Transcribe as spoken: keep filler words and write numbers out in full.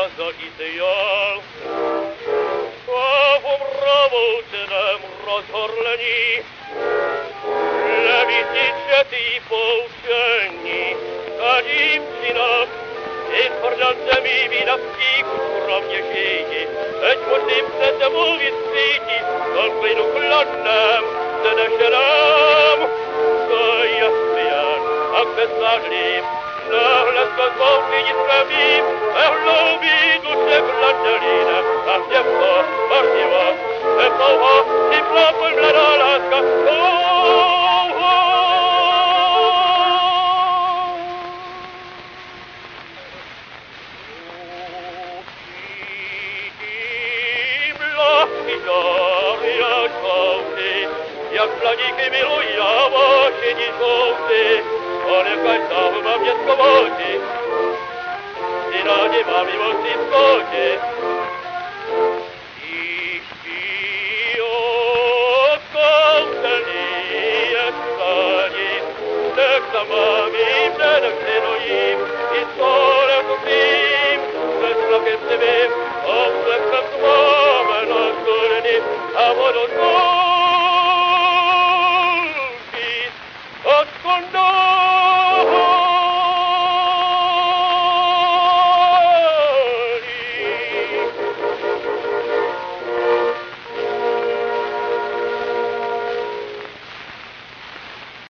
zaiteal. A v mravouceném rozhorlení levítičetý poučení a dívčina vytvrdal se mi výdavský kromě žíti, teď musím se domluvit cíti, v klidu chladném se nešenám. To jasný jen, ak bezvážlým, náhle to zvouky nic nevím, a hloubí duše chlandelína, a těvko, marnivo, nepouho, si plapoj mladá láska, touho. Jak planíky milují a vášení žlouty, a nechaj sáhu mám dětko voti, si rádi mám i moci skoči,